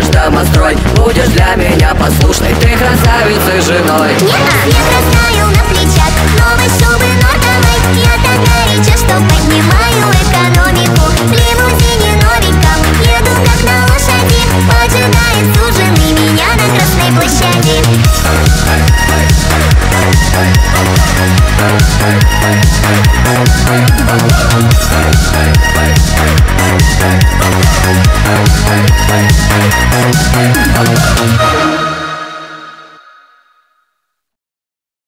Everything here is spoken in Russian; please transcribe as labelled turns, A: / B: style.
A: домострой. Будешь для меня послушной, ты красавицей женой.
B: Снег растаял на плечах новой шубы норковой. Я так горяча, что поднимаю экономику. В лимузине новеньком еду как на лошади. Поджидает суженый меня на Красной площади.